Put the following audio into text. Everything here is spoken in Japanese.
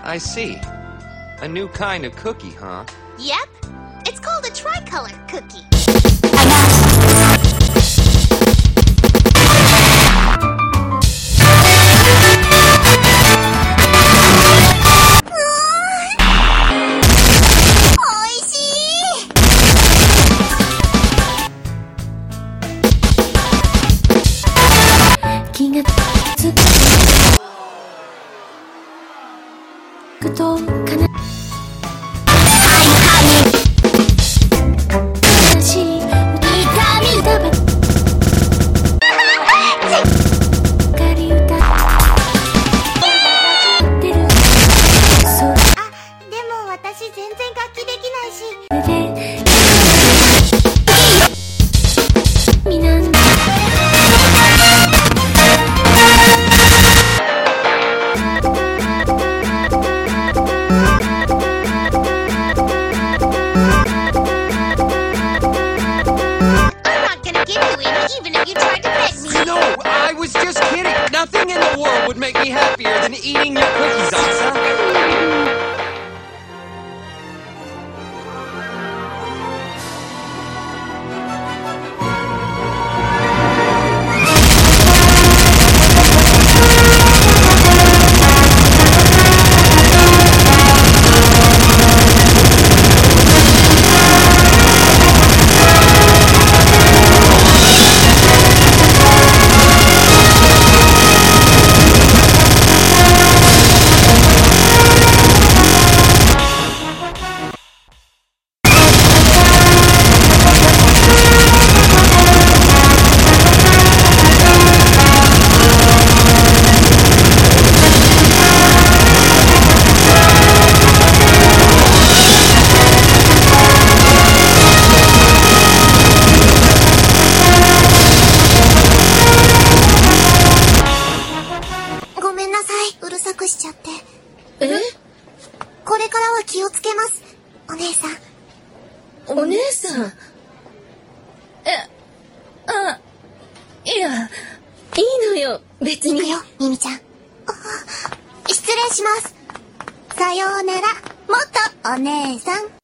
I see. A new kind of cookie, huh? Yep. It's called a tricolor cookie. Nothing in the world would make me happier than eating your cookies, Asa. うるさくしちゃって。これからは気をつけます、お姉さん。 お姉さん。いや、いいのよ、別に。 行くよ、ミミちゃん。失礼します。さようなら、元お姉さん。